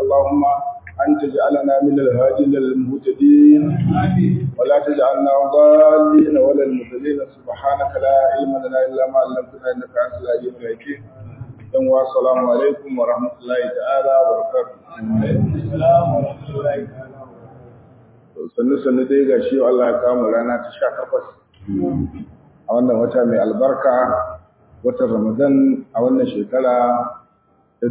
اللهم أن تجعلنا من الهادين المهتدين ولا تجعلنا ضالين ولا المضلين. سبحانك لا علم لنا إلا ما علمتنا إنك أنت العليم الحكيم. السلام عليكم ورحمة الله تعالى وبركاته. sannu dai ga shi Allah ya kawo rana ta 18 a wannan wata mai albarka, watan Ramadan a wannan shekara ta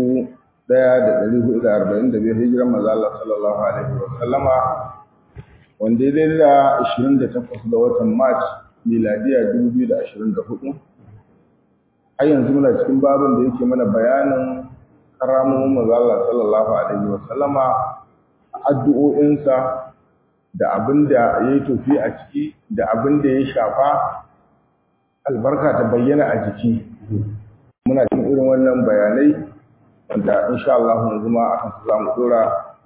1445 hijiran manzo Allah sallallahu alaihi wa sallama, wanda dai da 28 da watan March miladiya 2024. har yanzu muna cikin babin da yake mana bayanin karamomin manzo Allah sallallahu alaihi wa sallama, addu'o'insa da abinda yayi tofi a ciki da abinda ya shafa albarka ta bayyana a jiki. Muna cikin irin wannan bayanai wanda insha Allah yanzu ma akan su zamu dora.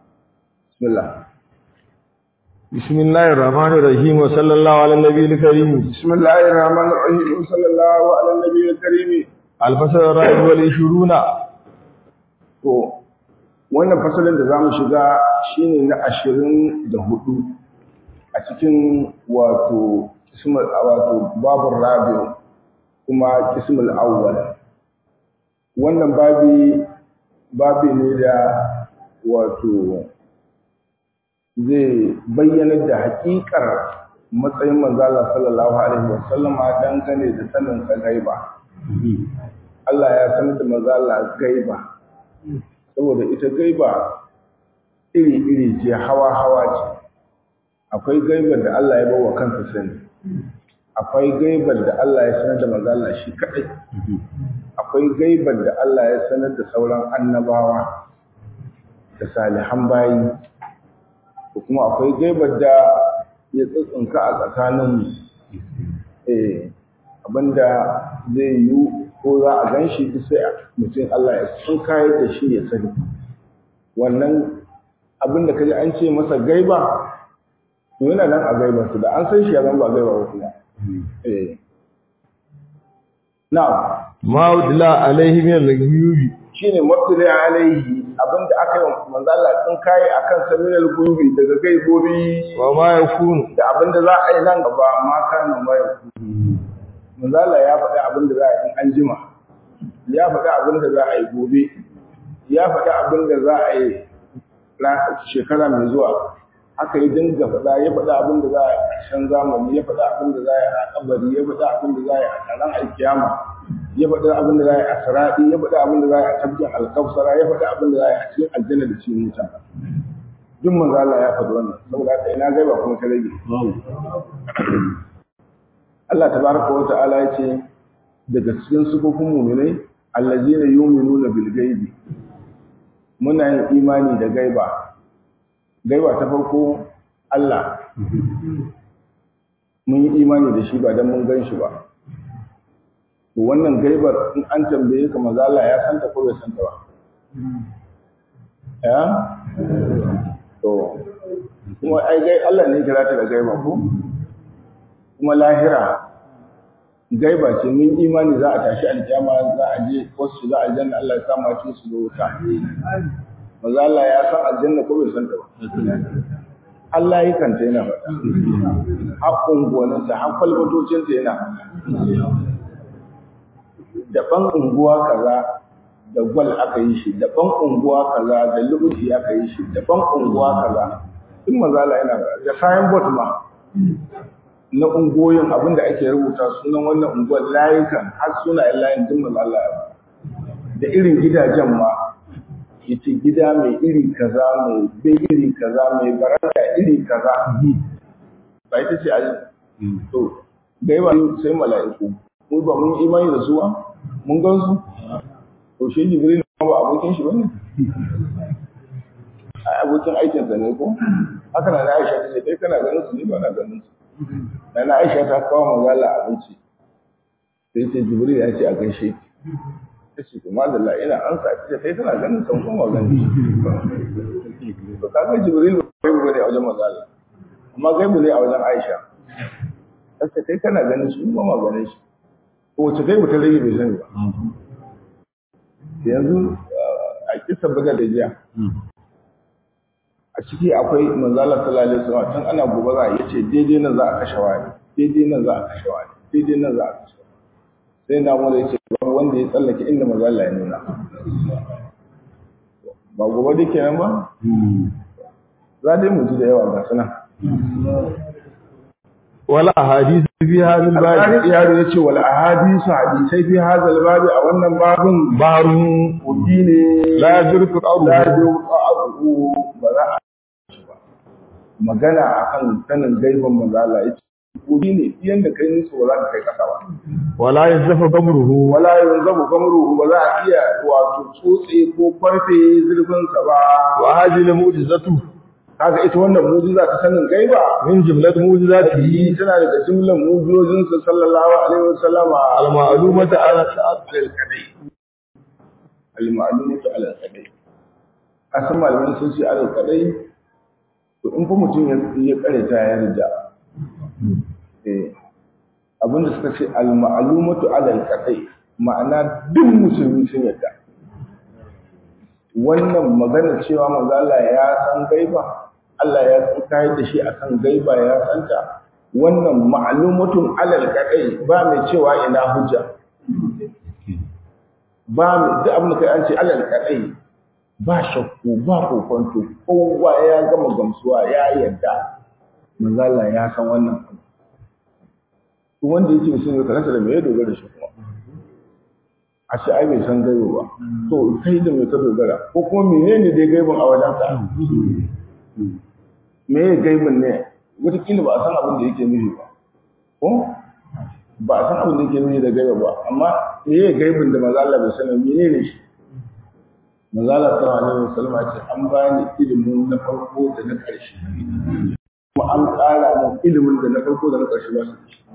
Bismillahir Rahmanir Rahim wa sallallahu ala nabiyil karim. Bismillahir Rahmanir Rahim wa sallallahu ala nabiyil karim. Al-fasl ar-rabi wal 20. To wannan fasalin da zamu shiga shine na 24 a cikin wato babur rabi kuma kismul awwal. Wannan babi ne da wato zai bayyana da haƙiƙar matsayin manzo Allah sallallahu alaihi wasallama dangane da sanin sa gaiba. Allah ya sanar da manzo Allah gaiba, saboda ita gaiba iri ce, hawa ce. Akwai gaibar da Allah ya bawa kansa sani, akwai gaibar da Allah ya sanar da manzo Allah shi kadai, akwai gaibar da Allah ya sanar da sauran annabawa da salihan bayi, kuma akwai gaibar da ya tsuntsunka a tsakanin abinda zai yi ko za a ganshi duk sai mutum Allah ya tsunkayar da shi ya sani. Wannan abinda kaji an ce masa gaiba to yana nan a gaibarsu, da an san shi ya zama ba gaiba ba kuma. Na'am. Ma'udla alaihi min al-ghuyubi, shine mutula alaihi, abinda aka yi manzo Allah sun kai akan saminal ghuyubi daga gaibobi, wa ma yakunu, da abinda za a yi nan gaba ma kana ma yakunu. Manzo Allah ya faɗi abinda za a yi an jima, ya faɗi abinda za a yi gobe, ya faɗi abinda za a yi shekara mai zuwa. Haka yi dinga faɗa, ya faɗa abin da za a yi a can zamani, ya faɗa abin da za a yi a kabari, ya faɗa abin da za a yi a taron alkiyama, ya faɗa abin da za a yi a siraɗi, ya faɗa abin da za a yi a tafkin alkausara, ya faɗa abin da za a yi a cikin aljanna da cikin wuta. Duk manzo Allah ya faɗi wannan, saboda haka ina gaiba kuma ta rage. Allah tabaraka wa ta'ala ya ce daga cikin sifofin mu'minai allazina yu'minuna bil ghaibi, muna yin imani da gaiba. Gaiba ta farko Allah, mun yi imani da shi ba don mun gan shi ba. To wannan gaibar in an tambaye ka manzo Allah ya santa ko bai santa ba? Ya? To kuma ai Allah ne kira ta da gaiba ko? Kuma lahira gaiba ce, mun imani za a tashi alkiyama, za a je wasu za a janna, Allah ya kama su da wuta. Maza Allah ya san aljanna ko bai san ta ba. Allah yi kanta yana faɗa. Haƙƙun gonarsa, har kwalbatocinta yana faɗa. Daban unguwa kaza da gwal aka yi shi, daban unguwa kaza da lubuti aka yi shi, daban unguwa kaza. In maza Allah yana faɗa. Da kayan bot ma na ungoyin abinda ake rubuta sunan wannan unguwar layukan har sunayen layin duk maza Allah ya faɗa. Da irin gidajen ma yace gida mai iri kaza, mai bai iri kaza, mai baraka iri kaza. Ba ita ce a to gaiba sai mala'iku, mu ba mun imani da su ba, mun gan su. To shi Jibril ba abokin shi bane, abokin aikin sa ne ko? Haka na Aisha ta ce kai kana ganin su, ni ba na ganin su. Na Aisha ta kawo manzo Allah abinci, sai ce Jibril ya ce a gaishe ki. Tace kuma da la ina an sa ce sai tana ganin san kuma ganin shi. To kaga Jibril bai gode a wajen manzo Allah, amma gaibu ne a wajen Aisha. Tace kai kana ganin shi kuma ma ganin shi. Ko wace gaibu ta rage bai sani ba. Yanzu a kisa Badar da jiya a ciki akwai manzo Allah sallallahu alaihi wasallam tun ana gobe za a yace daidai nan za a kashe wani daidai nan za a kashe wani daidai nan za a kashe sai na mu yace babu wanda ya tsallake inda manzo Allah ya nuna ba gobe da kenan ba za dai mu ji da yawa ga sunan wala ahadith fi hadha al-bab yaro yace wal ahadith hadisai fi hadha al-bab a wannan babin barun ubi ne la yajruku la qawlu ba za a magana akan sanin gaiban manzo Allah yace ubi ne yanda kai nisu ba za ka kai kasa ba wala yazfu qamruhu wala yanzabu kamruhu ba za a iya wato tsotse ko farfe zurfin sa ba wa hadhihi mu'jizatu kaga ita wannan mu'jiza ta sanin gaiba min jumlat mu'jizatihi tana daga jumlan mu'jizojin sa sallallahu alaihi wasallama al-ma'lumatu ala al-qadai al-ma'lumatu ala al-qadai asan malamin sun ce al-qadai to in fa mutum ya karanta ya rida abinda suka ce al-ma'lumatu ala al-qadai ma'ana duk musulmi sun yadda wannan magana cewa manzo Allah ya san gaiba Allah ya tsayar da shi akan gaiba ya santa wannan ma'lumatun alal qadai ba mai cewa ina hujja ba mai duk abin da kai an ce alal qadai ba shakku ba kokonto kowa ya gama gamsuwa ya yarda manzo Allah ya san wannan to wanda yake musulmi karanta da me ya dogara shi kuma a ce ai bai san gaiba ba to kai da me ka dogara ko kuma menene dai gaibin a wajen ka me ya gaibin ne wataƙila ba a san abin da yake nufi ba ko ba a san abin da yake nufi da gaiba ba amma me ya gaibin da maza Allah bai sani menene shi maza Allah sallallahu alaihi wasallam ya ce an bani ilimin na farko da na ƙarshe kuma an ƙara min ilimin da na farko da na ƙarshe ba su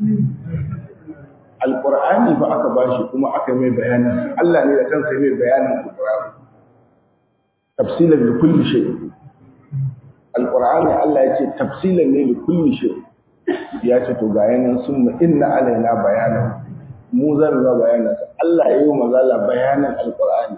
alqur'ani fa aka bashi kuma aka mai bayani Allah ne da kansa mai bayanin alqur'ani tafsilan li kulli shay alqur'ani Allah yace tafsilan ne li kulli shay ya ce to ga yanan summa inna alaina bayanan mu zan ga bayanan Allah yayi mazala bayanan alqur'ani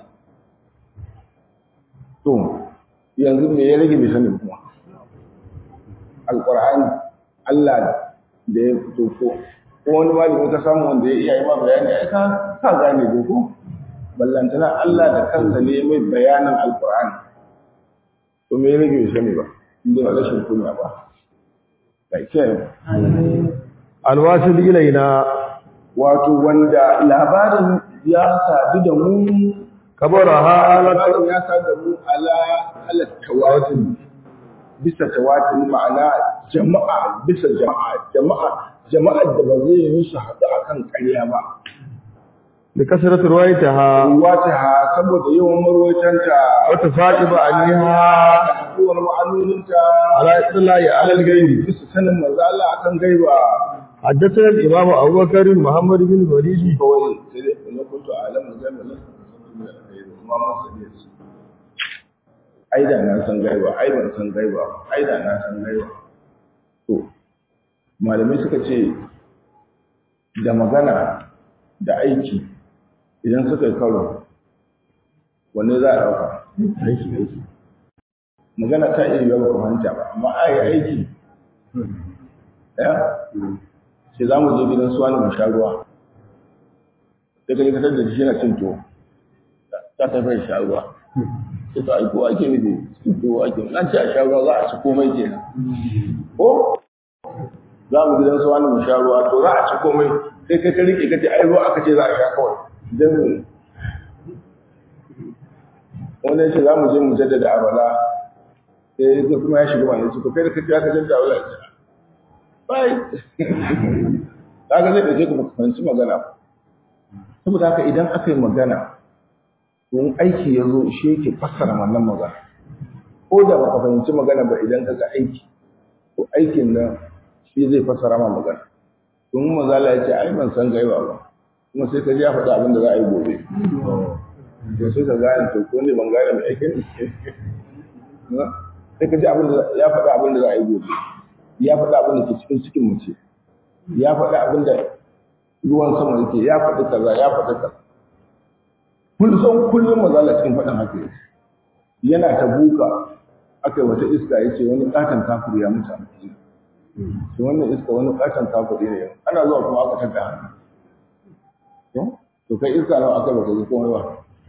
to yanzu me ya rage bisani kuma alqur'ani Allah da ya fito ko wani malami ka samu wanda ya iya yi ma bayani ai ka gane dai ko ballantana Allah da kansa ne mai bayanin alqur'ani to me rage shi ne ba inda ba rashin kunya ba kai ce alwasil ilaina wato wanda labarin ya sadu da mu kabara halatu ya sadu da mu ala tawatur bisa tawatur ma'ana jama'a bisa jama'ar da ba zai yi su haɗu akan ƙarya ba da kasaratu ruwaitaha saboda yawan marwaitanta wata fa'iba anha duwar ma'anoninta ala islahi ala al-ghaibi bisa sanin manzo Allah akan gaiba حدثنا الإمام أبو بكر محمد بن فريد كنت أعلم aida na san gaiba ai ban san gaiba aida na san gaiba to malamai suka ce da magana da aiki idan suka yi karo wanne za a ɗauka aiki magana ta iya yiwuwa ba ku fahimta ba amma aiki ɗaya sai za mu je gidan su wani mu sha ruwa sai ka yi kasar da shi na cin tuwo ta tafi sha ruwa sai ta aiko ake nufi cin tuwo ake nan ce a sha ruwa za a ci komai ke ko za mu gidan su wani mu sha ruwa to za a ci komai sai kai ka rike ka ce ai ruwa aka ce za a sha kawai don wani ya ce za mu je mu jaddada abala sai kuma ya shiga wani to kai da kace aka jaddada abala ya bai kaga zai dace ku fahimci magana saboda haka idan aka yi magana don aiki ya zo shi yake fassara wannan magana ko da baka fahimci magana ba idan kaga aiki to aikin nan shi zai fassara ma magana don mazala ya ce ai ban san gaiba ba kuma sai ka ji ya faɗi abin da za a yi gobe to sai ka gane to ko ne ban gane mai aikin sai ka ji abin da ya faɗi abin da za a yi gobe ya faɗi abin da ke cikin mace ya faɗi abin da ruwan sama yake ya faɗi kaza ya faɗi kaza kullum mazala cikin faɗin haka yake. Yana ta buka aka yi wata iska ya ce wani ƙaton kafir ya mutu a Madina. Shi wannan iska wani ƙaton kafir ne ana zuwa kuma aka tada haka. To kai iska nawa aka baka ji komai ba.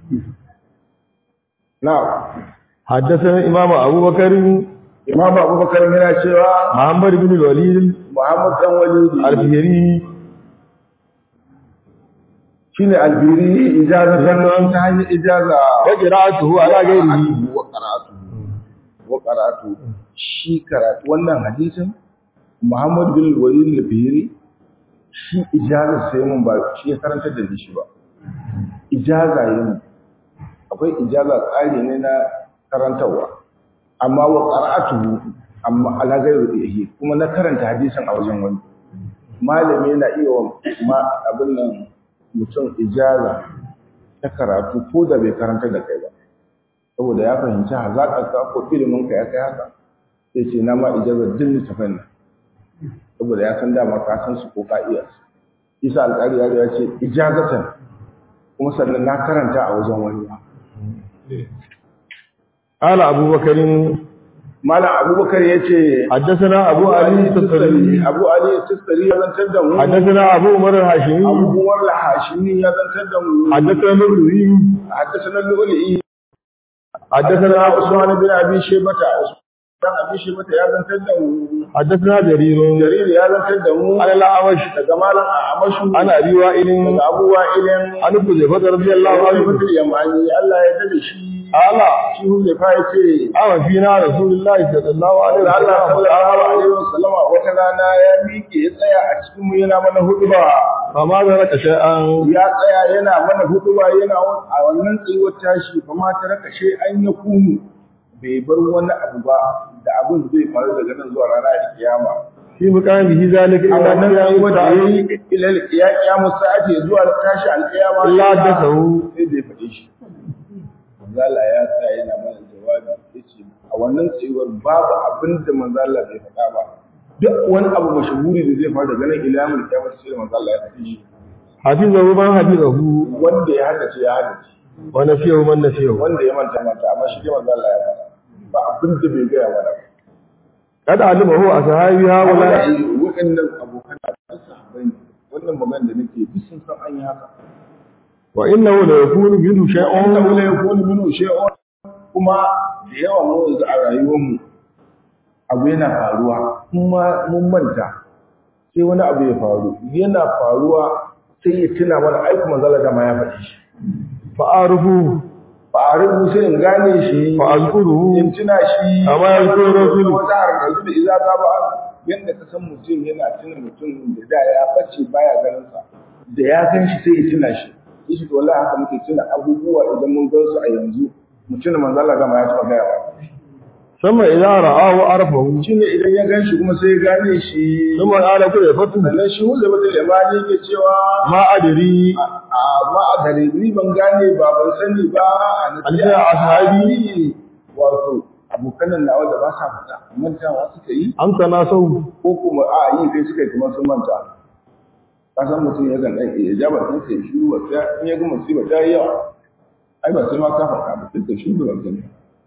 Na حدثنا إمام أبو بكر Imam Abubakar yana cewa محمد بن الوليد Muhammad dan Walidi البهري shine albiri ijazatan ta hanyar ijaza وقراءته على غيره wa qara'atu shi karatu wannan hadisin Muhammad bin Walid al-Bihri shi ijaza sai mun ba shi ya karanta da shi ba ijaza yin akwai ijaza tsari ne na karantawa amma wa qara'atu amma ala ghairi kuma na karanta hadisin a wajen wani malami yana iya ma abin nan mutum ijaza ta karatu ko da bai karanta da kai ba saboda ya fahimci hazaƙarka ko ilimin ka ya kai haka sai ce na ma ijazar din littafin nan saboda ya san dama ka san su ko ka iya su isa alƙari ya ce ijazatan kuma sannan na karanta a wajen wani ba قال أبو بكر malam abubakar ya ce حدثنا أبو علي التستري abu ali sistari ya zantar da mu حدثنا أبو عمر الهاشمي abu umar al-hashimi ya zantar da mu حدثنا الرؤي حدثنا اللؤلؤي حدثنا عثمان بن ابي شيبه dan abi shebata ya zantar da mu حدثنا جرير jarir ya zantar da mu على الأعمش daga malam amashu عن أبي وائل daga abu wa'ilin عن حذيفة رضي الله عنه mutul yamani Allah ya dade shi قال shi Huzaifa ya ce أما فينا رسول الله صلى الله عليه Allah وسلم sallallahu alaihi wasallam wata rana ya miƙe ya tsaya a cikin mu yana mana hutuba فما ذلك شيئا ya tsaya yana mana hutuba yana a wannan tsayuwar tashi kuma ta raka shi an ya kunu bai bar wani abu ba da abin zai faru daga nan zuwa ranar kiyama في مقامه ذلك a إلا wannan أن tsayuwar da يمتعه yayi ilal kiyamu sa'ati zuwa tashi alkiyama إلا حدثه sai da ya faɗe shi manzala ya tsaya yana mana jawabi yace a wannan tsayuwar babu abin da manzala bai faɗa ba duk wani abu mashahuri da zai faru daga nan ila yamul kiyama sai da manzala ya faɗe shi حفظه من حفظه wanda ya haddace ya haddace ونسيه من نسيه wanda ya manta manta amma shi dai manzala ya faɗa ba abin da bai gaya mana ba قد علمه أصحابي هؤلاء waɗannan abokan da sahabbai wannan magana da nake duk sun san an yi haka وإنه ليكون منه شيء innahu la yakunu minhu shay'un kuma da yawa mu yanzu a rayuwar mu abu yana faruwa kuma mun manta sai wani abu ya faru yana faruwa sai ya tuna mana ai kuma zalla da ma ya faɗi shi فأعرفه fa'arifu sai in gane shi فأذكره in tuna shi Amma ya zo rasulu. wata harkar da iza ta ba yadda ka san mutum yana tuna mutum da ya bace baya ganin sa da ya san shi sai ya tuna shi shi to wallahi haka muke tuna abubuwa idan mun gan su a yanzu mutum manzo Allah gama ya taba gaya ba ثم إذا رآه عرفه shine idan ya gan shi kuma sai ya gane shi ثم قال كل فتن sannan shi wanda mutum limani yake cewa ما أدري ma a dare ni ban gane ba ban sani ba Alja ashabi. wato abokanan nawa da ba sa fada mantawa suka yi أم تناسوا ko kuma a yi kai suka yi kamar sun manta ka san mutum ya kan ɗan iya ja bakin sai shiru ba sai in ya ga musiba ta yi yawa ai ba sai ma ka faɗa ba sai ka shiru ba sani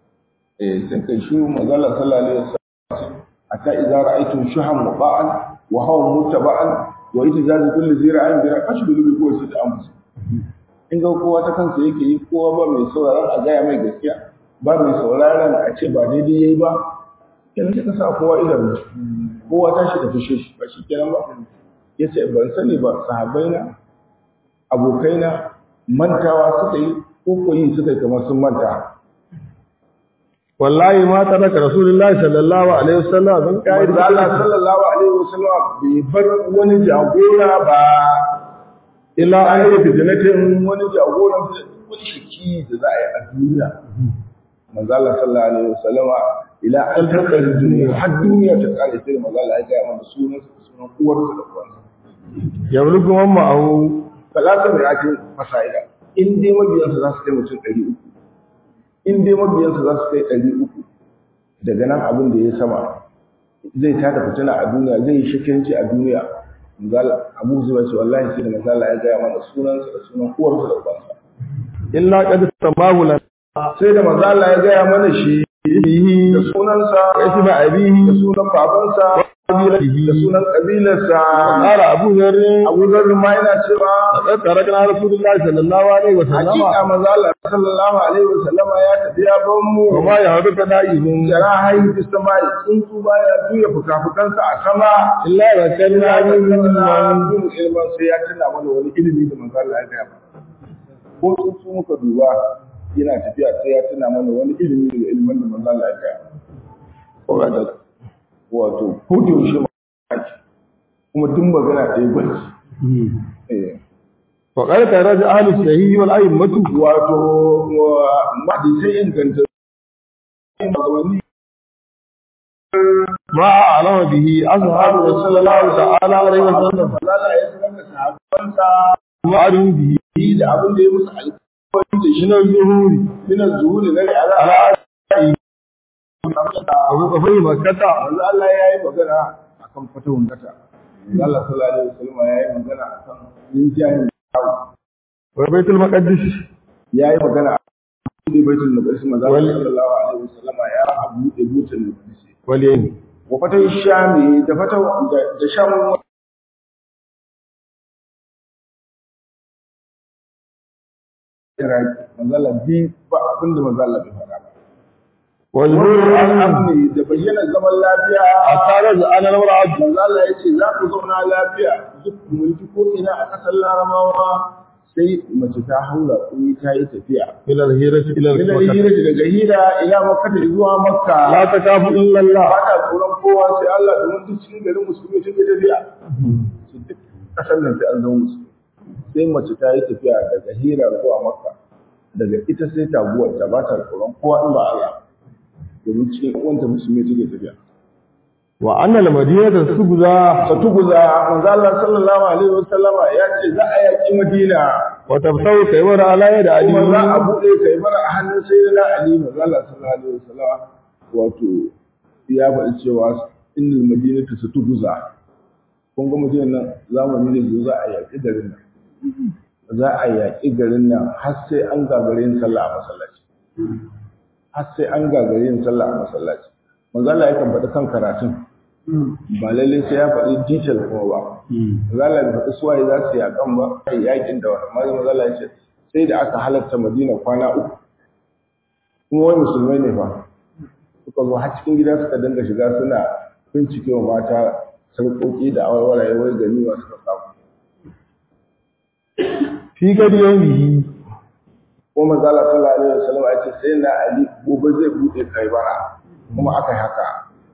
sai ka shiru magana sallallahu alaihi wasallam hatta idza ra'aytum shuhan muba'an wa hawan muttaba'an wa itizazu kulli zira'in bi raqashdu bi ko sai ta amsa in ga kowa ta kansa yake yi kowa ba mai sauraron a gaya mai gaskiya ba mai sauraron a ce ba daidai yayi ba kenan ka sa kowa idan kowa tashi da fushe shi ba shi kenan ba yace ban sani ba sahabbaina abokaina mantawa suka yi ko koyi suka yi kamar sun manta والله ما ترك رسول الله صلى الله عليه وسلم من قائد Allah sallallahu alaihi wasallam bai bar wani jagora ba illa an yi fitinatin wani jagoran wani shiki da za a yi a duniya manzo Allah sallallahu alaihi wasallama ila an takar duniya har duniya ta kare sai manzo Allah ya ga mana sunan uwarsa da uwansa يملك من معه talata mai ake fasa'ida in dai mabiyansa za su kai mutum 300 in dai mabiyansa za su kai 300 daga nan abin da ya sama zai tada fitina a duniya zai yi shakiyanci a duniya misal abu zuwa ce wallahi sai da misal ya gaya mana sunansa da sunan uwarsa da ubansa illa qad samahu lana sai da manzo Allah ya gaya mana shi da sunansa isma abihi da sunan babansa da sunan kabilarsa. qala Abu Dharr Abu Dharr ma yana cewa tarakna Rasulullahi sallallahu alaihi wa sallam hakika manzo Allah sallallahu alaihi wa sallama ya tafi ya ban mu kuma ya hadu kana ibn jarahi fi samai tsuntsu baya juya fukafukansa a sama illa rakalna min ilman sai ya tuna mana wani ilimi da manzo Allah ya gaya ko tsuntsu muka duba yana tafiya sai ya tuna mana wani ilimi daga ilimin da manzo Allah ya gaya wato hudu shi kuma duk magana ɗaya gwaji wa qala taraja ahli sahih wal a'immatu wato hadisai inganta magani ma alama bihi ashabu sallallahu ta'ala alaihi wa sallam Allah ya sanar da sahabbansa wa arun bihi da abin da ya musu alƙawari da shi min zuhuri min zuhuri na ala Abu Kafai Makkata manzo Allah ya yi magana akan fatawun kata Allah sallallahu alaihi wasallam ya yi magana akan rinjayen wa Baitul Maqdis ya yi magana akan Baitul Maqdis manzo Allah sallallahu alaihi wasallam ya abu da Baitul Maqdis waliyin wa fatawun Shami da fatawun da Sham Iraki manzo Allah bi ba abin da manzo Allah bai faɗa ba wajhul amni da bayyana zaman lafiya a tare da ana rawar abu manzo Allah ya ce za ku zauna lafiya duk mulki ko ina a ƙasar Larabawa sai mace ta haura kuri ta yi tafiya ila al-hirati ila ila al-Makkah hira daga hira ila Makka zuwa Makka la takafu illa Allah ba ta tsoron kowa sai Allah domin duk cikin garin musulmi take tafiya su duk ƙasar nan sai an zama musulmi sai mace ta yi tafiya daga hira zuwa Makka daga ita sai taguwar ta ba ta tsoron kowa in ba Allah domin cikin wanda musulmi take tafiya wa anna al-madinata tuguza manzo Allah sallallahu alaihi wasallama ya ce za a yaki Madina wa tabsawu kaywara ala yadi ali kuma za a bude kaybara a hannun sayyidina Ali manzo Allah sallallahu alaihi wasallama wato ya faɗi cewa innal madinata tuguza kun ga Madina nan zamani ne za a yaki garin nan za a yaki garin nan har sai an gagare yin sallah a masallaci har sai an gagare yin sallah a masallaci manzo Allah ya kan faɗi kan karatun ba lalle sai ya faɗi detail kuma ba manzo Allah ya faɗi suwaye za su yakan ba kai yakin da wani manzo Allah ya ce sai da aka halarta Madina kwana 3 kuma wai musulmai ne fa suka zo har cikin gida suka dinga shiga suna bincike wa mata sarƙoƙi da awarwaraye wai gani wa suka samu fi gadi yawmihi ko manzo Allah sallallahu alaihi wasallam ya ce sai na Ali gobe zai bude Kaibara kuma aka yi haka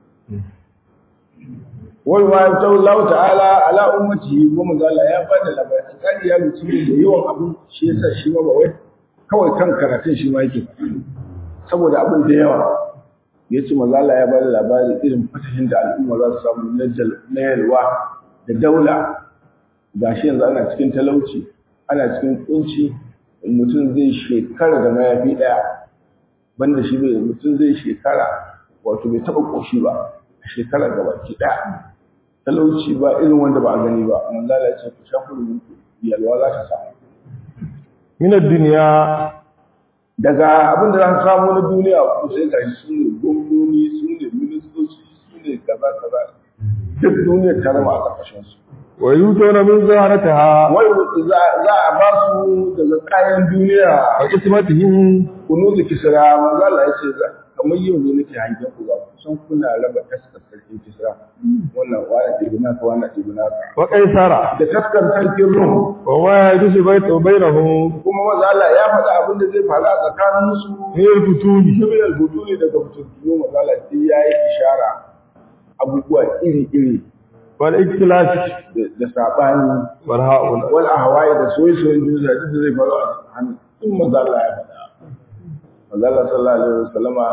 wai ma ta Allah ta'ala ala ummati ko manzo Allah ya bada labari kan ya mutum da yawan abun shi yasa shi ma ba wai kawai kan karatun shi ma yake saboda abin da yawa yace manzo Allah ya bada labari irin fatahin da al'umma za su samu na yalwa da daula gashi yanzu ana cikin talauci ana cikin kunci mutum zai shekara da mayafi ɗaya banda shi bai mutum zai shekara wato bai taɓa ƙoshi ba a shekara da baki ɗaya talauci ba irin wanda ba a gani ba amma Allah ya ce ku sha kullum yalwa za ta samu min ad-dunya daga abin da za ka samu na duniya ku sai ga su ne gwamnoni su ne ministoci su ne kaza kaza duk duniyar ta zama a ƙarƙashin su wa yutuna min zaharataha wai za a ba su daga kayan duniya wa ismatihim kunuzu kisra manzo Allah ya ce kamar yau ne nake hangen ku ga kusan kuna raba taskar sarkin kisra wannan wani tibuna ka wani tibuna ka wa qaisara da taskar sarkin rum wa ma yadusu bainahum kuma manzo Allah ya faɗa abin da zai faru a tsakanin su min al-futuni min al-futuni daga futuni manzo Allah ya yi ishara abubuwa iri-iri wal ikhtilaf da sabani wal ha'ul wal ahwa'i da soyayyen duniya duk zai faru a hannun in manzo Allah ya faɗa manzo Allah sallallahu alaihi wasallama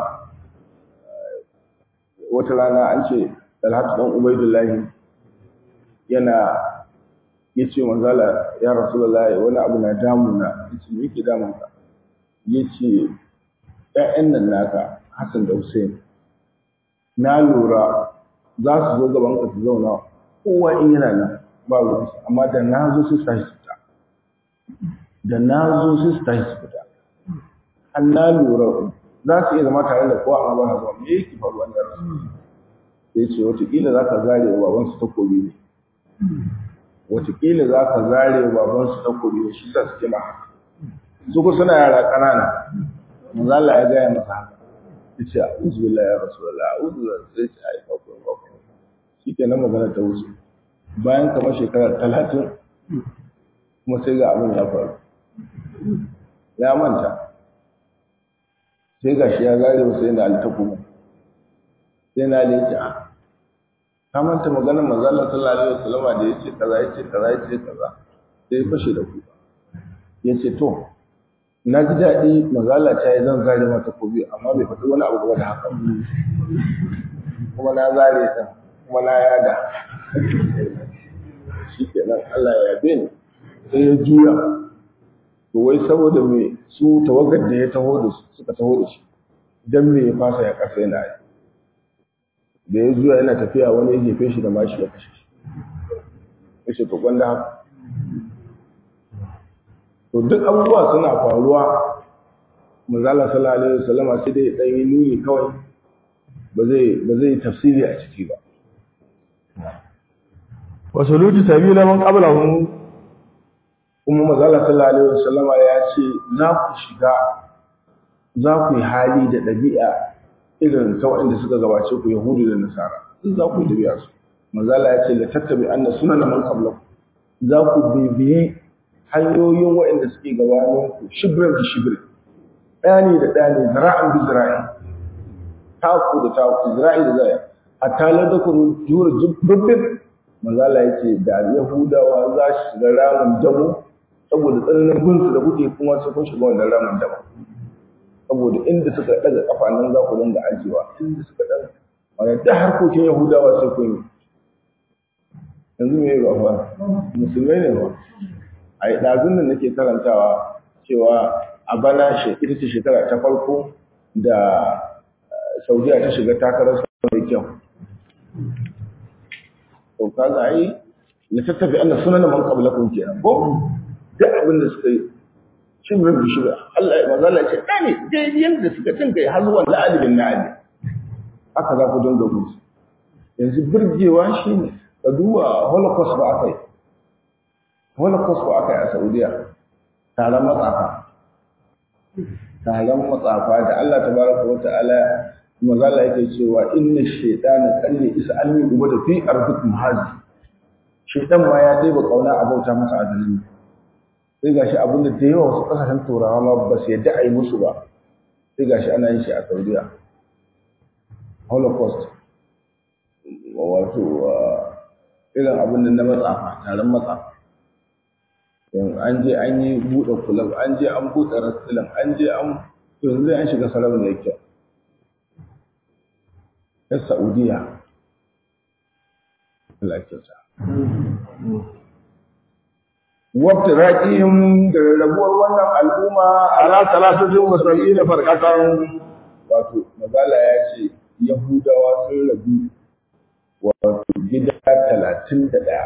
wata rana an ce Talhat dan Ubaydullah yana yace manzo Allah ya Rasulullahi wani abu na damuna yace me yake damunka yace ƴaƴan nan naka Hassan da Hussein na lura za su zo gaban ka su zauna kowa in yana nan ba ruwansu amma da na zo su tashi su fita da na zo su tashi su fita an na lura za su iya zama tare da kowa amma ba na zuwa me yake faruwa ne rasu sai ce wataƙila za ka zare wa babansu takobi ne wataƙila za ka zare wa babansu takobi ne shi sa suke ma su ku suna yara ƙanana manzo Allah ya gaya masa haka ya ce a'udhu billahi ya rasulullah a'udhu billahi sai ce ai bakwai shi ke nan magana ta wuce bayan kamar shekara 30 kuma sai ga abin ya faru ya manta sai ga shi ya zare wasu yana altakumu sai na da yake ka manta maganar manzala sallallahu alaihi wasallam da yace kaza yace kaza yace kaza sai ya fashe da kuka yace to na ji daɗi manzala ta yi zan zare mata kobi amma bai faɗi wani abu game da haka kuma na zare ta kuma na yada shi kenan Allah ya yabe ni sai ya juya to wai saboda me su tawagar da ya taho da su suka taho da shi dan me ya fasa ya kasa yana yi da ya zuwa yana tafiya wani ya jefe shi da mashi ya kashe shi yace to gwanda haka to duk abubuwa suna faruwa manzala sallallahu alaihi wasallam sai dai dan yi nuni kawai ba zai tafsiri a ciki ba wasulutu sabila man qablahum kuma manzala sallallahu alaihi wasallam ya ce za ku yi hali da ɗabi'a irin ta waɗanda suka gabace ku yahudu da nasara duk za ku yi ɗabi'a su manzala ya ce la tattabi anna sunana man qablakum za ku bibiye hanyoyin waɗanda suke gabanin ku shibrin da shibrin ɗani da ɗani zira'an bi zira'i taku da taku zira'i da zira'i hatta la dakuru jura jubbin manzala ya ce da yahudawa za su shiga ramin damo saboda tsananin gunsu da kuke kuma sai kun shiga wannan ramin damo saboda inda suka daga kafa nan za ku dinga ajewa inda suka daga wannan da harkokin yahudawa sai kun yi yanzu me ba fa musulmai ne ba ai dazun nan nake karantawa cewa a bana ita ce shekara ta farko da Saudiya ta shiga takarar mai kyau to kaga ai la tattabi anna sunana man qablakum kenan ko da abin da suka yi shin rabbi shi Allah ya mazala ce dani dai yanda suka tinka har zuwa la'alibin na'ali haka za ku dinga gudu yanzu burgewa shine ka duba holocaust ba akai a Saudiya taron matsafa da Allah tabaraka wa ta'ala mazala yake cewa inna shaytana qalli isa almi ubada fi ardikum hazi shaytan ma ya dai ba kauna a bauta masa adalci sai gashi abinda da yawa wasu kasashen turawa ma ba su yadda a yi musu ba sai gashi ana yin shi a Saudiya holocaust wato irin abin na matsafa taron matsafa an je an yi buɗe kulab an je an buɗe rasilan an je an yanzu an shiga sararin da yake ta Saudiya lafiya wata raƙihim da rabuwar wannan al'umma ala talatin wa sab'in farqatan wato magala ya ce yahudawa sun rabu wato gida 31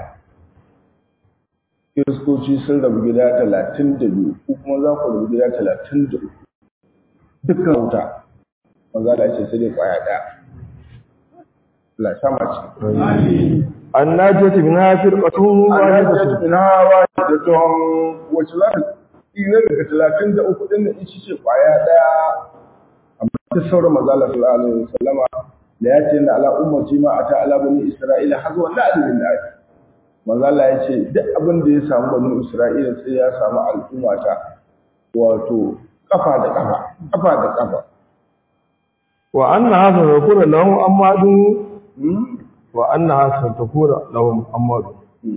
kiristoci sun rabu gida 32 ko kuma za ku rabu gida 33 dukkan wuta magala ya ce sai dai kwaya ɗaya la sama ce annajatu minha firqatun wahidatun wacce za ta tsira daga 33 din da ishi ce kwaya daya amma ta sauran mazala sallallahu alaihi wasallama da ya ce na ala ummati ma ata ala bani isra'ila har zuwa la'alin da ake mazala ya ce duk abin da ya samu bani isra'ila sai ya samu al'umma ta wato kafa da kafa wa anna hadha yakunu lahum amadu wa annaha satakuna lahum amadu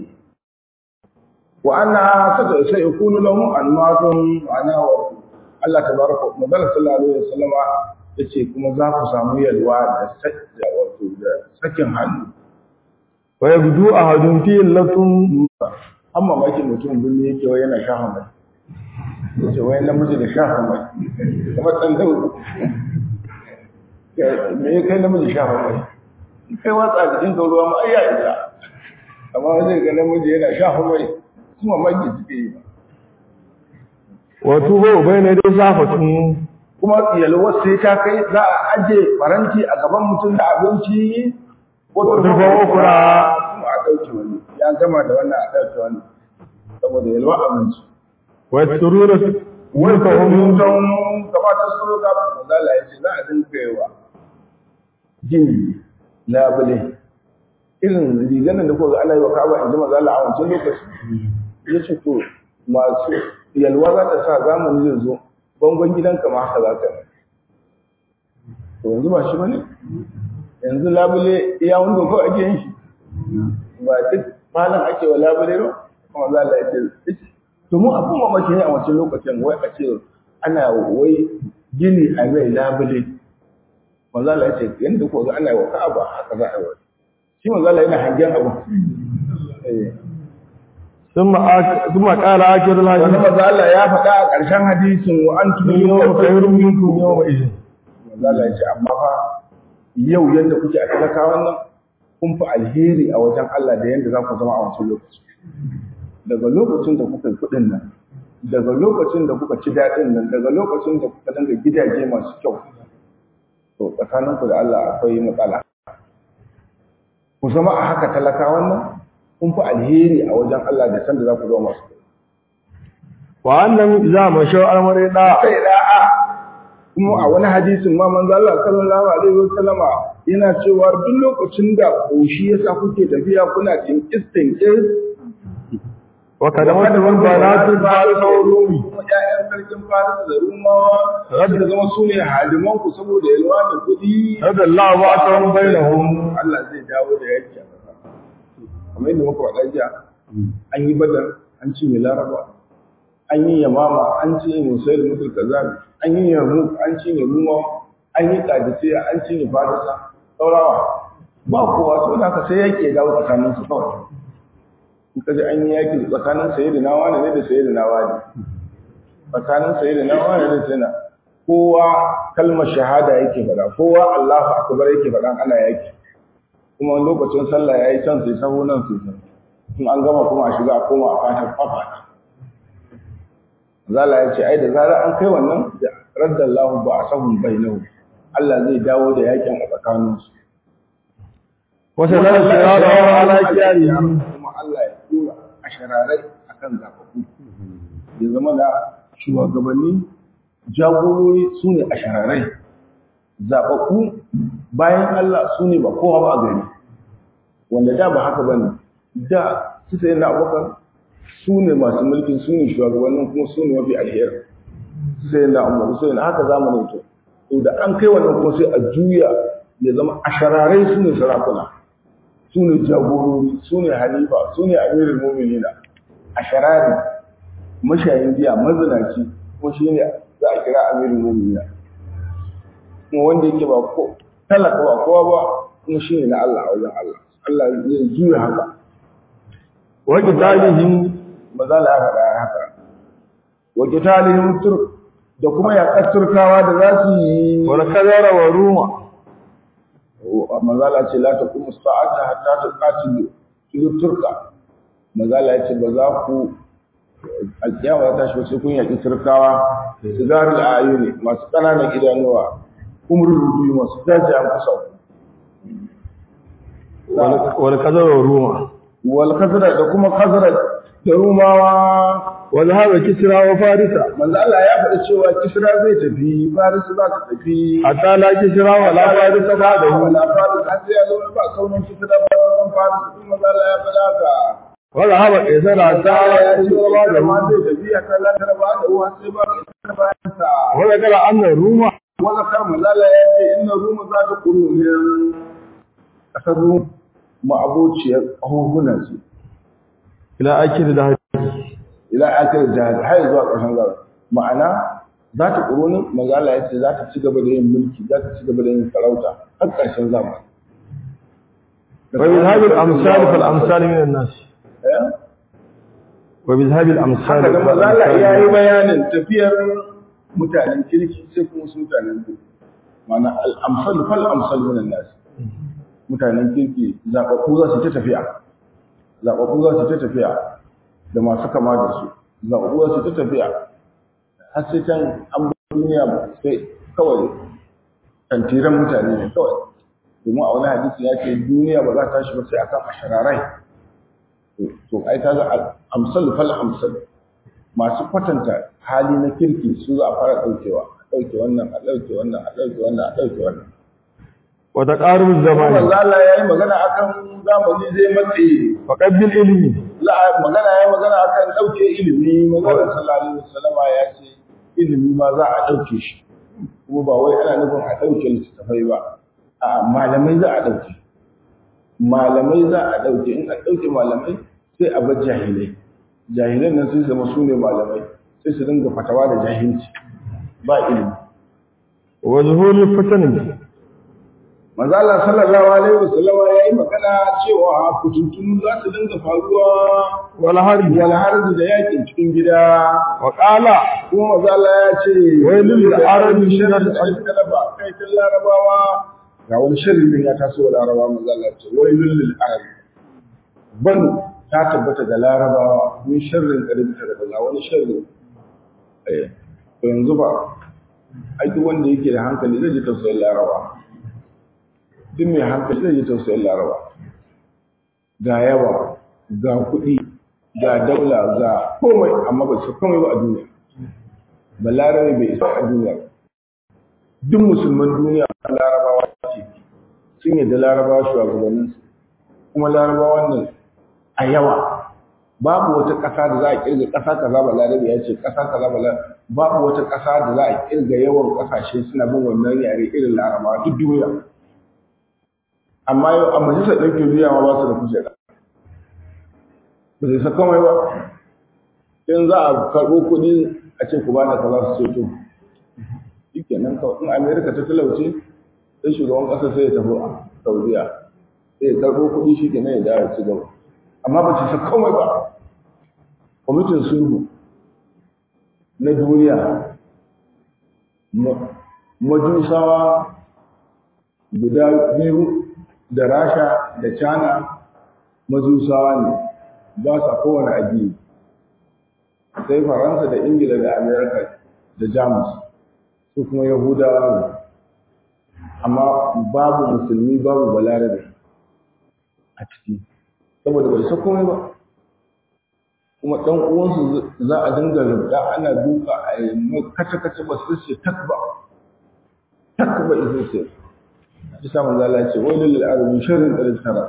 wa annaha sayakunu lahum anmadun ana wa Allah tabaraka wa ta'ala sallallahu alaihi wasallam yace kuma za ku samu yalwa da sajja wato da sakin hannu wa yabdu ahadun fi latun amma maki mutum binne yake wai yana shafa mai yace wai namiji da shafa mai kuma dan dawo me kai namiji shafa mai kai watsa cikin ruwa ma ai ya isa amma zai ga namiji yana shafa mai kuma magi suke yi wato ba bai ne dai zafatun kuma yalwar sai ta kai za a aje faranti a gaban mutum da abinci ko turfa okura kuma a ɗauke wani ya gama da wannan a ɗauke wani saboda yalwa abinci wasurura wanda hun don kamata su roƙa mazala ya ce za a dinga yawa gini labule irin riganan da kuka ana yi wa kaba in ji mazala a wancan lokaci ya ce to masu yalwa za ta sa zamani zai zo bangon gidanka ma haka za ka yi to yanzu ba shi ba ne yanzu labule iya wanda kawai ake yin shi ba duk falon ake wa labule ba kuma za a ce to mu abin mamaki ne a wancan lokacin wai a ce ana wai gini a mai labule manzala ya ce yadda ko ga ana yi wa ka'aba haka za a yi wa shi manzala yana hangen abu ثم قال آخر الحديث wani manzala ya faɗa a ƙarshen hadisin wa an tuni يوم خير منكم يومئذ manzala ya ce amma fa yau yadda kuke a talakawan nan kun fi alheri a wajen Allah da yadda za ku zama a wancan lokaci daga lokacin da kuka yi kuɗin nan daga lokacin da kuka ci daɗin nan daga lokacin da kuka danga gidaje masu kyau to tsakaninku da Allah akwai matsala ku zama a haka talakawan nan kun fi alheri a wajen Allah da sanda za ku zama masu kyau wa annam idza mashaw al-marida sai da'a kuma a wani hadisin ma manzo Allah sallallahu alaihi wasallama yana cewa duk lokacin da koshi yasa kuke tafiya kuna cin istinqis wa kadamatu banatu al-rumi kuma ƴaƴan sarkin Faris da Rumawa da zama su ne haliman ku saboda yalwa da kuɗi radallahu ba'atahum bainahum Allah zai dawo da yake kamar yadda muka faɗa jiya an yi Badar an cinye Laraba an yi Yamama an cinye Musayl mutul Kazab an yi Yarmouk an cinye Rumawa an yi Qadisiyya an cinye Farisa saurawa ba kowa so da haka sai yake dawo tsakanin su kawai in kaje an yi yaki tsakanin sayyidina wani ne da sayyidina wani tsakanin sayyidina wani da sayyidina kowa kalmar shahada yake faɗa kowa Allahu akbar yake faɗa ana yaki kuma lokacin sallah yayi can sai sabo nan sai in an gama kuma a shiga a koma a fatar fafa zala ya ce ai da zarar an kai wannan raddallahu ba'asahum bainahu Allah zai dawo da yakin a tsakaninsu wata lalata shirara ala kiyari kuma Allah ya tura a shararai akan zafafu ya zama da shugabanni jagorori su ne a shararai zafafu bayan Allah su ne ba kowa ba a gari wanda da ba haka bane da su sai na abokan su ne masu mulkin su ne shugabannin kuma su ne mafi alheri sai na umaru sai na haka zamanin to da an kai wannan kuma sai a juya ya zama a shararai su ne sarakuna su ne jagorori su ne halifa su ne amirin mu'minina a sharari mashayin giya mazinaci kuma shi ne za a kira amirin mu'minina kuma wanda yake ba ko talaka ba kowa ba kuma shi ne na Allah a wajen Allah Allah zai juya haka wa kitabihim maza la faɗa haka wa kitalihim turk da kuma yaƙar turkawa da za su yi wa kadara wa ruma mazala ce la taqumu sa'ata hatta tuqatilu turka mazala ce ba za ku alkiyama ta shi sai kun yaki turkawa sigarul ayuni masu kananan idanuwa umrul rubi masu daji an kusa wal kadara wa ruma wal khazraj da kuma khazraj da rumawa wa zahaba kisra wa farisa manzo Allah ya faɗi cewa kisra zai tafi faris za ta tafi hatta la kisra wa la farisa ba da hu wala faris har sai ya zo ba sauran kisra ba sauran faris kuma manzo Allah ya faɗa ka wa zahaba kaisara hatta ya ce ba da ma zai tafi a kan lantar ba da uwa sai ba ka bayan sa wa zakara anna ruma wa zakar manzo Allah ya ce inna ruma za ta kuru min kasar rum ma'abociyar ahuhunan su ila akir da ila akir jihad har zuwa ƙarshen gaba ma'ana za ta ƙurunin magana ya ce za ta ci gaba da yin mulki za ta ci gaba da yin sarauta har ƙarshen zamani wa bizhabi al-amsal fal amsal min an-nas wa bizhabi al-amsal haka da magana ya yi bayanin tafiyar mutanen kirki sai kuma su mutanen kirki ma'ana al-amsal fal amsal min an-nas mutanen kirki zaɓaɓɓu za su ta tafiya zaɓaɓɓu za su ta tafiya da masu kama da su zaɓaɓɓu za su ta tafiya har sai can an duniya sai kawai tantiran mutane ne kawai, domin a wani hadisi ya ce duniya ba za ta tashi ba sai akan ashararai. To ai kaga amsal fal amsal, masu kwatanta hali na kirki su za a fara ɗaukewa, a ɗauke wannan, a ɗauke wannan, a ɗauke wannan, a ɗauke wannan. Wata ƙarin zamani. Manzo Allah ya yi magana akan zamani zai matse. Faƙabbin ilimi. Magana ya yi magana akan ɗauke ilimi. Magana sallallahu alaihi wasallam ya ce ilimi ma za a ɗauke shi. Kuma ba wai ana nufin a ɗauke littattafai ba. A malamai za a ɗauke. Malamai za a ɗauke. In a ɗauke malamai sai a bar jahilai. Jahilan nan sai zama su ne malamai. Sai su dinga fatawa da jahilci. Ba ilimi. Wa zuhurul fatanin. Manzo Allah sallallahu alaihi wasallam ya yi magana cewa kutuntunu za su dinga faruwa wal harbi da yakin cikin gida. Wa qala kuma manzo Allah ya ce wailul arabi sharri al-kalaba kai ta larabawa ga wani sharri ne ya taso wa larabawa. Manzo Allah ya ce wailul lil arabi ban ta tabbata ga larabawa min sharrin karibi ta daga wani sharri. To yanzu ba ai duk wanda yake da hankali zai ji tausayin larabawa. Duk mai hankali zai ji tausayin laraba, ga yawa, ga kuɗi, ga daula, ga komai, amma ba su komai ba a duniya. Ba larabe bai isa a duniya. Duk musulman duniya larabawa ce, sun yadda larabawa shugabanninsu, kuma larabawa nan a yawa. Babu wata ƙasa da za a ƙirga ƙasa kaza ba larabe ya ce ƙasa kaza ba larabe, babu wata ƙasa da za a ƙirga yawan ƙasashe suna bin wannan yare irin larabawa duk duniya. Amma yau a majalisar ɗauke duniya ma ba su da kujera, ba zai saka mai ba. In za a karɓo kuɗi a ce ku ba da kaza su ceto, shi kenan kawai. In Amerika ta talauce sai shugaban ƙasa sai ya tafi a Saudiya sai ya karɓo kuɗi, shi kenan ya dawo ci gaba. Amma ba su saka mai ba. Kwamitin sulhu na duniya, majusawa guda biyu da Rasha da China majusawa ne, ba sa kowane addini. Sai Faransa da Ingila da Amerika da Jamus su kuma Yahudawa ne, amma babu musulmi babu balarabe a ciki, saboda bai sa komai ba. Kuma ɗan uwansu za a dinga rubda ana duka a yi kace-kace ba su ce takba isa ce. Isa manzo Allah ce wailul lil arabi sharrin qad tara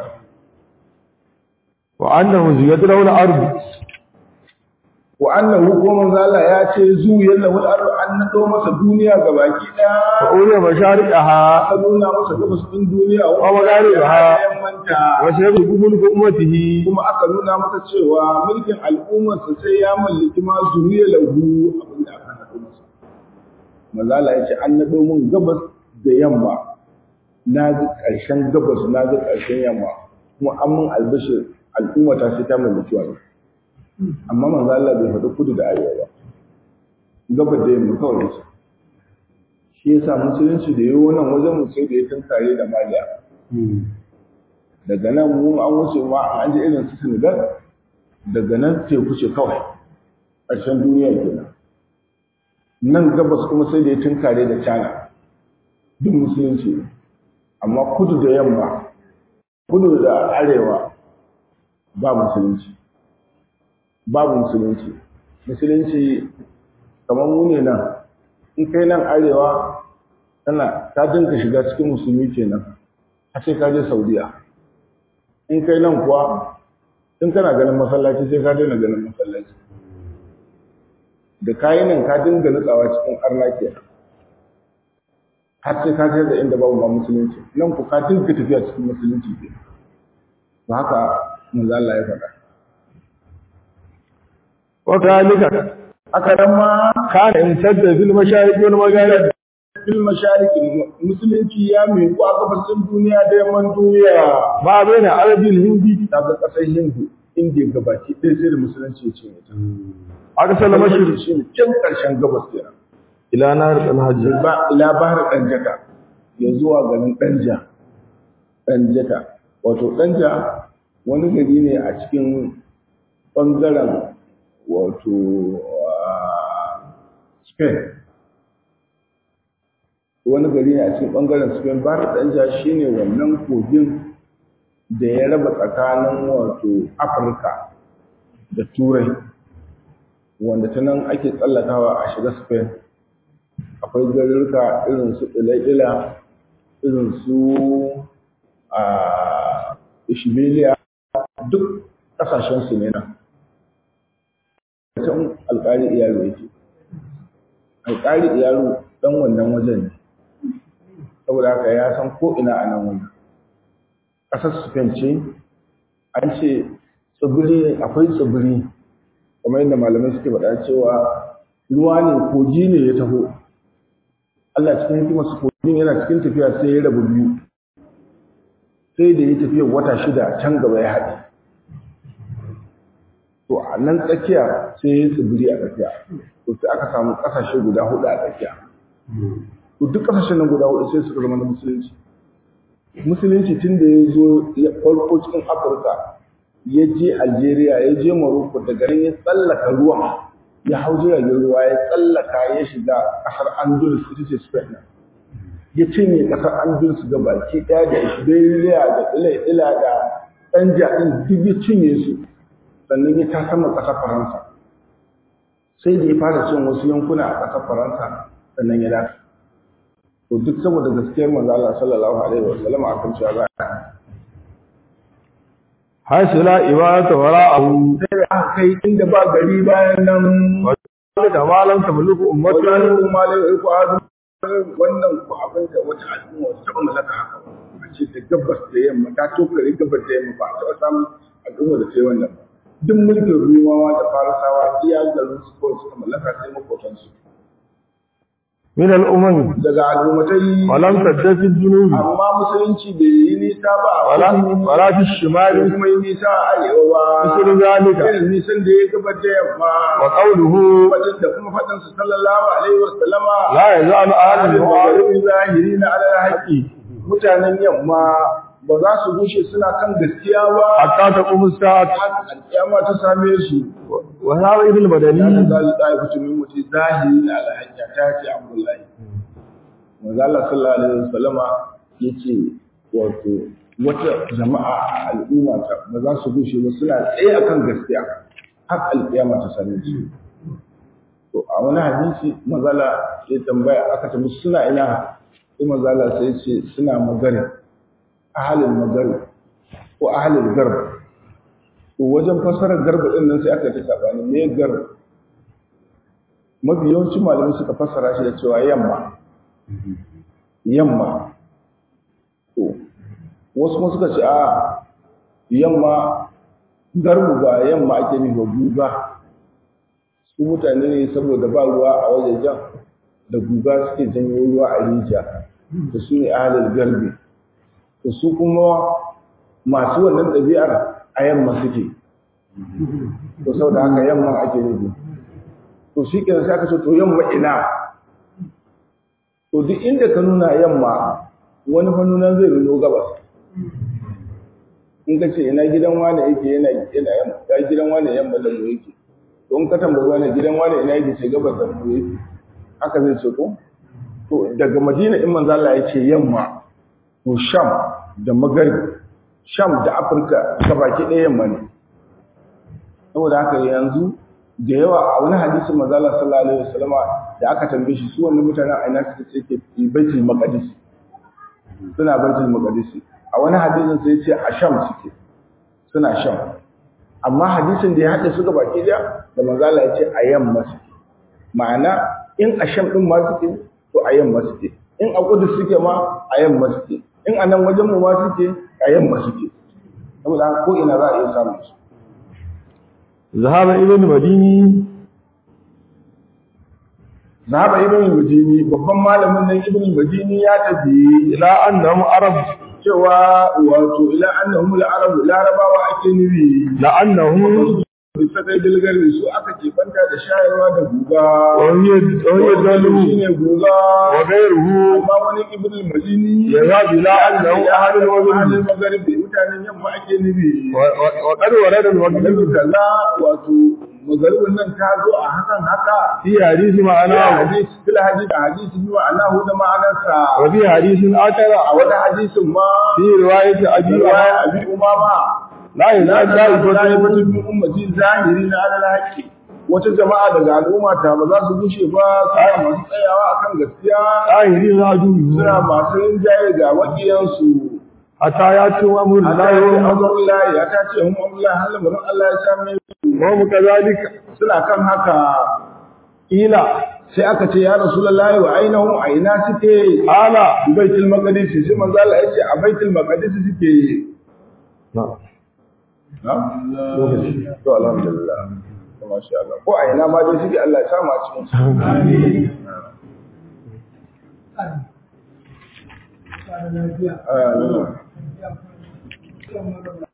wa annahu ziyadul ardi wa annahu kuma manzo Allah ya ce zuyallahu al-ardu an nado masa duniya gabaki daya wa uriya mashariqaha aka nuna masa gabas din duniya wa magharibaha yammanta wa shaybu ummatihi kuma aka nuna masa cewa mulkin al'ummar sa sai ya mallaki ma zuriyalahu abinda aka nado masa. Manzo Allah ya ce an nado mun gabas da yamma, na ga ƙarshen gabas na ga ƙarshen yamma, kuma an mun albashir al'umma ta sai ta mallaki wani. Amma manzo Allah bai faɗi kudu da arewa ba, gabar da yamma kawai ce. Shi yasa musulunci da yayi wannan wajen mu sai da ya tunkare da Maliya. Daga nan mu an wuce ma an je irin su Senegal, daga nan teku ce kawai ƙarshen duniya kenan. Nan gabas kuma sai da ya tunkare da China, duk musulunci ne. Amma kudu da yamma, kudu da arewa ba musulunci. Babu musulunci. Musulunci kamar mu ne nan, in kai nan arewa ta dinka shiga cikin musulmi kenan, har sai ka je Saudiya. In kai nan kuwa, in kana ganin masallaci sai ka daina ganin masallaci. Da kayi nan ka dinga nutsawa cikin arna kenan, har sai ka je da inda babu ba musulunci. Nan ku ka dinga tafiya cikin musulunci kenan. To haka manzo Allah ya faɗa. وذلك haka nan ma كان امتد في المشارق والمغارب fil masharik musulunci ya mai ku a gabasin duniya da yamman duniya ما بين عرب الهندي daga kasar Hindu inda gabaki ɗaya sai da musulunci ya ce ta أقصى المشرق shi ne can ƙarshen gabas kenan إلى نهر الحج ila bahar Danjaka ya zuwa garin Danjaka wato Danja wani gari ne a cikin bangaren wato Spain wani gari ne a cikin ɓangaren Spain. Bahar Danja shi ne wannan kogin da ya raba tsakanin wato Afirka da Turai, wanda ta nan ake tsallakawa a shiga Spain. Akwai garuruka irin su Ilaila, irin su Ishbiliya, duk ƙasashensu ne nan. Can alƙali iyalo yake. Alƙali iyalo ɗan wannan wajen ne. Saboda haka ya san ko ina a nan wajen. Ƙasar Spain ce, an ce tsibiri, akwai tsibiri, kamar yadda malamai suke faɗa cewa ruwa ne, kogi ne ya taho. Allah cikin hikimarsa kogin yana cikin tafiya sai ya rabu biyu. Sai da ya tafiya wata 6 can gaba ya haɗe. To a nan tsakiya sai ya tsibiri a tsakiya. To sai aka samu ƙasashe guda 4 a tsakiya. To duk ƙasashen nan guda 4 sai suka zama na musulunci. Musulunci tun da ya zo ya farko cikin Afirka, ya je Algeria, ya je Morocco, daga nan ya tsallaka ruwan, ya hau jiragen ruwa, ya tsallaka ya shiga ƙasar Andalus, ita ce Spain. Ya cinye ƙasar Andalus ga baki ɗaya da Ishbiliya da Ilaila da Danja ɗin duk ya cinye su, sannan ya ta sama ƙasar Faransa. Sai da ya fara cin wasu yankuna a ƙasar Faransa, sannan ya dace. To duk saboda gaskiyar manzo Allah sallallahu alaihi wa sallam akan cewa za a hasila ibadatu wara'ahu, sai aka kai inda ba gari bayan nan da malam tabluku ummatu wannan malai ko hadu wannan ko abin da wata al'umma ta mallaka haka a ce da gabas da yamma ta tokare gabas da yamma ba ta samu al'umma da sai wannan duk mulkin rumawa da farisawa iya garin su ko suka mallaka sai makotansu min al'umam daga al'ummatai walam tadfi junubi, amma musulunci bai yi nisa ba wala fi shimali, kuma yi nisa a arewa misal zalika, irin nisan da ya gabar da yamma wa qawluhu wajen da kuma faɗin su sallallahu alaihi wa sallama la yazalu ahlul ma'ruf zahirina ala haqqi, mutanen yamma ba za su gushe suna kan gaskiya ba hatta taqumu sa'at, alƙiyama ta same su. wa hadha ibn madani Yana zai ɗaya mutumin mutu zahirina ala haqqi ta ce Abdullahi. Manzo Allah sallallahu alaihi wa sallama yace wato wata jama'a a al'umma ta ba za su gushe ba suna tsaye akan gaskiya har alƙiyama ta same su. To a wani hadisi manzo Allah ya tambaya aka tambaye suna ina, sai manzo Allah sai ya ce suna magana ahalin magari ko ahalin garba. To wajen fasarar garba din nan sai aka ta sabani me garba. Mafi yawancin malamai suka fassara shi da cewa yamma. To wasu kuma suka ce a yamma garbu ba yamma ake nufi ba guga. Su mutane ne saboda ba ruwa a wajen da guga suke janyo ruwa a rijiya, da su ne ahalin garbi. To su kuma masu wannan ɗabi'ar a yamma suke. To sau da haka yamma ake nufi. To shi kenan sai aka ce to yamma ina. To duk inda ka nuna yamma, wani fa nunan zai nuno gabas. In ka ce ina gidan wane yake yana yamma, ya gidan wane yamma da mu yake. To in ka tambayi wane gidan wane ina yake ce gabas da mu yake. Haka zai ce ko? To daga Madina in manzo Allah ya ce yamma, to Sham da Maghrib, Sham da Afirka gabaki ɗaya yamma ne. Saboda haka yanzu da yawa a wani hadisin manzo Allah sallallahu alaihi wasallama da aka tambaye shi su wannan mutanen a ina suka ce ke Baitul Maqdis, suna Baitul Maqdis. A wani hadisin sai ya ce a Sham suke, suna Sham. Amma hadisin da ya haɗe su gabaki ɗaya da manzo Allah ya ce a yamma suke. Ma'ana in a Sham din ma suke to a yamma suke, in a Qudus suke ma a yamma suke, in a nan wajen mu ma suke a yamma suke. Saboda ko ina za a iya samun su. zahaba ibn madini, Zahaba ibn Madini, babban malamin nan ibn Madini ya tafi ila annahum arab, cewa wato ila annahum al-arab, larabawa ake nufi. la annahum Bisa kai dilgari su aka kebanta da shayarwa da guga. wa hiya dalu Shine guga. wa ghayruhu, Amma wani ibn Madini yazhabu ila annahu ahlul ahlul maghrib, maghrib, mutanen yamma ake nufi. wa qad warada al-maghrib Kaza wato magaribin nan ta zo a hakan haka في حديث ana معناه hadisi fil hadisi bi ma'anahu da ma'anarsa وفي حديث آخر a wani hadisin ma في رواية أبي riwaya abi umama لا la يزال ta yi دائما min ummati zahiri na alal haqqi wata jama'a daga al'umma ta ba za su gushe ba suna masu tsayawa akan gaskiya ظاهرين عدوه suna masu rinjaye ga wakiyansu حتى يأتي أمر الله وهم Allah ya ta ce hum Allah halamarin Allah ya same وهم كذلك suna kan haka إلى sai aka ce ya rasulullahi wa ainihu aina suke قال baitul maqdis sai manzo Allah ya ce a baitul maqdis suke نعم to alhamdulillah masha Allah ko aina ma dai suke Allah ya sa mu a cikin su amin